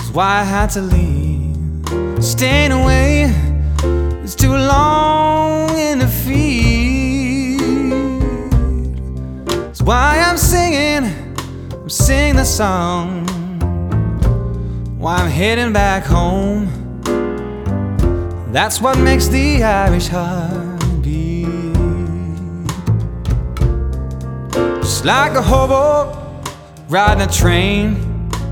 Why I had to leave. Staying away is too long in the field. That's why I'm singing the song. Why I'm heading back home. That's what makes the Irish heart beat. Just like a hobo riding a train,